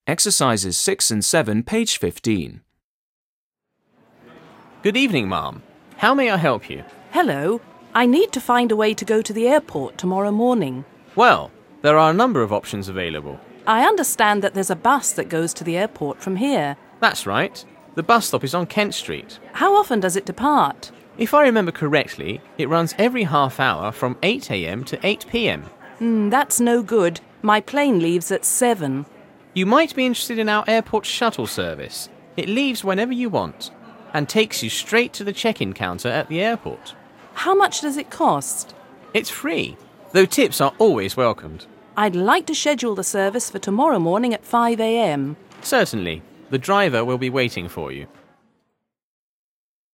Exercises 6 and 7, page 15. Good evening, Ma'am. How may I help you? Hello. I need to find a way to go to the airport tomorrow morning. Well, there are a number of options available. I understand that there's a bus that goes to the airport from here. That's right. The bus stop is on Kent Street. How often does it depart? If I remember correctly, it runs every half hour from 8 a.m. to 8 p.m. That's no good. My plane leaves at 7. You might be interested in our airport shuttle service. It leaves whenever you want and takes you straight to the check-in counter at the airport. How much does it cost? It's free, though tips are always welcomed. I'd like to schedule the service for tomorrow morning at 5 a.m. Certainly. The driver will be waiting for you.